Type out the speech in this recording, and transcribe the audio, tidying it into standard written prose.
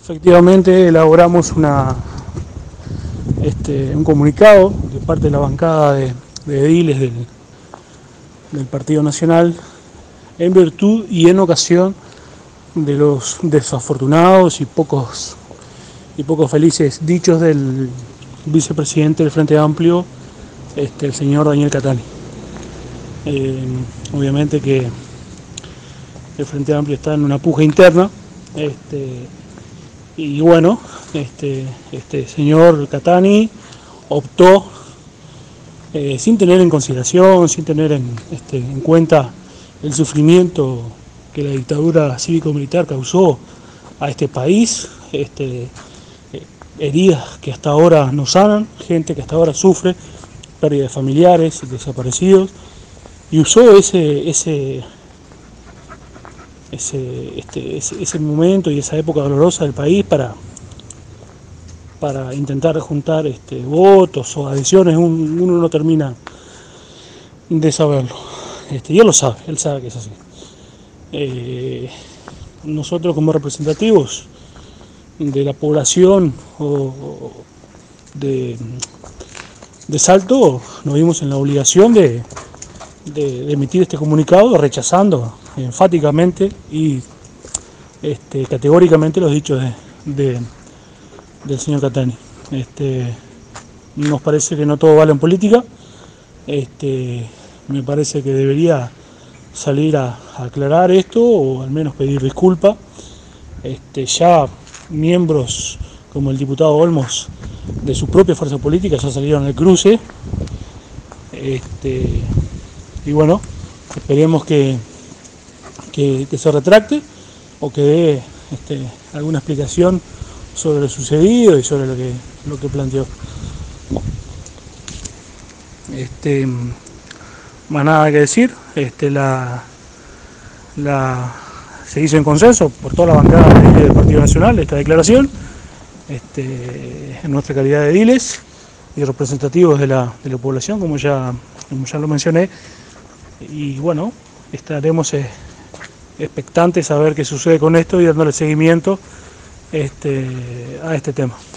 Efectivamente, elaboramos un comunicado de parte de la bancada de ediles del Partido Nacional en virtud y en ocasión de los desafortunados y pocos felices dichos del vicepresidente del Frente Amplio, el señor Daniel Catani. Obviamente que el Frente Amplio está en una puja interna, y bueno, señor Catani optó, sin tener en consideración, sin tener en cuenta el sufrimiento que la dictadura cívico-militar causó a este país, heridas que hasta ahora no sanan, gente que hasta ahora sufre pérdida de familiares, desaparecidos, y usó ese momento y esa época dolorosa del país para intentar juntar votos o adhesiones. Uno no termina de saberlo, y él lo sabe, él sabe que es así. Nosotros como representativos de la población de Salto nos vimos en la obligación de emitir este comunicado rechazando enfáticamente y categóricamente los dichos del señor Catani. Nos parece que no todo vale en política. Me parece que debería salir a aclarar esto o al menos pedir disculpas. Ya miembros como el diputado Olmos de su propia fuerza política ya salieron al cruce, y bueno, esperemos que se retracte o que dé alguna explicación sobre lo sucedido y sobre lo que planteó. Más nada que decir. Se hizo en consenso por toda la bancada del Partido Nacional esta declaración, en nuestra calidad de ediles y representativos de la población, como ya lo mencioné. Y bueno, estaremos expectantes a ver qué sucede con esto y dándole seguimiento a este tema.